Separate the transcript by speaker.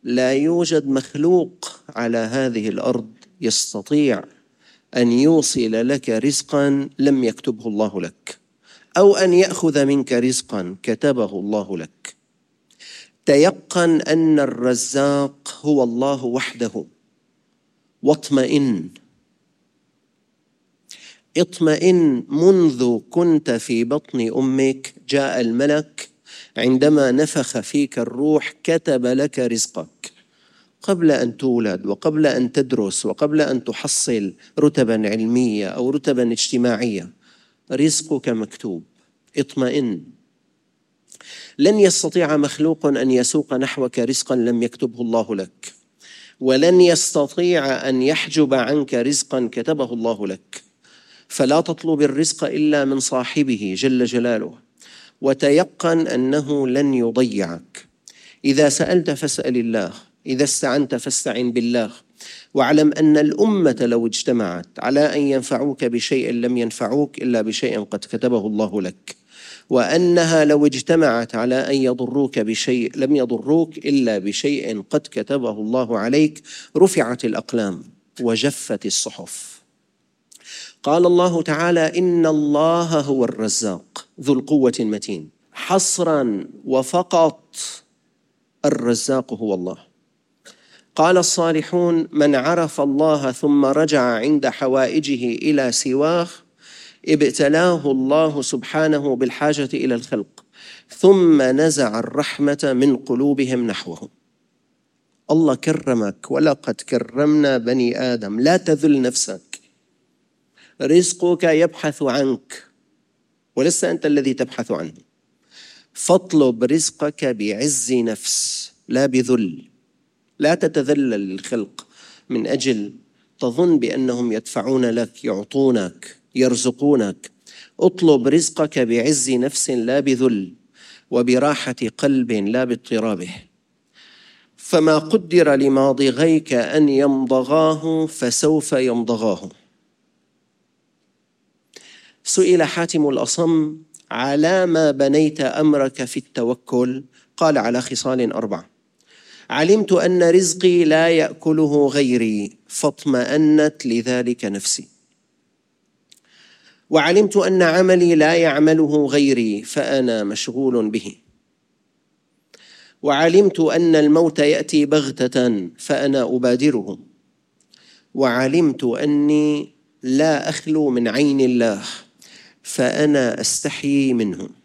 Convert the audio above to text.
Speaker 1: لا يوجد مخلوق على هذه الأرض يستطيع أن يوصل لك رزقا لم يكتبه الله لك، أو أن يأخذ منك رزقا كتبه الله لك. تيقن أن الرزاق هو الله وحده، واطمئن. اطمئن، منذ كنت في بطن أمك جاء الملك عندما نفخ فيك الروح كتب لك رزقك، قبل أن تولد وقبل أن تدرس وقبل أن تحصل رتبا علمية أو رتبا اجتماعية، رزقك مكتوب. اطمئن. لن يستطيع مخلوق أن يسوق نحوك رزقا لم يكتبه الله لك، ولن يستطيع أن يحجب عنك رزقا كتبه الله لك. فلا تطلب الرزق إلا من صاحبه جل جلاله، وتيقن أنه لن يضيعك. إذا سألت فاسأل الله، إذا استعنت فاستعن بالله، واعلم أن الأمة لو اجتمعت على أن ينفعوك بشيء لم ينفعوك إلا بشيء قد كتبه الله لك، وأنها لو اجتمعت على أن يضروك بشيء لم يضروك إلا بشيء قد كتبه الله عليك. رفعت الأقلام وجفت الصحف. قال الله تعالى: إن الله هو الرزاق ذو القوة المتين. حصرا وفقط الرزاق هو الله. قال الصالحون: من عرف الله ثم رجع عند حوائجه إلى سواه ابتلاه الله سبحانه بالحاجة إلى الخلق، ثم نزع الرحمة من قلوبهم نحوه. الله كرمك، ولقد كرمنا بني آدم. لا تذل نفسك، رزقك يبحث عنك ولست أنت الذي تبحث عنه. فاطلب رزقك بعز نفس لا بذل. لا تتذلل للخلق من أجل تظن بأنهم يدفعون لك، يعطونك، يرزقونك. اطلب رزقك بعز نفس لا بذل، وبراحة قلب لا باضطرابه. فما قدر لماضغيك أن يمضغاه فسوف يمضغاه. سئل حاتم الأصم: على ما بنيت أمرك في التوكل؟ قال: على خصال 4. علمت أن رزقي لا يأكله غيري فاطمأنت لذلك نفسي، وعلمت أن عملي لا يعمله غيري فأنا مشغول به، وعلمت أن الموت يأتي بغتة فأنا أبادره، وعلمت أني لا أخلو من عين الله فأنا أستحيي منه.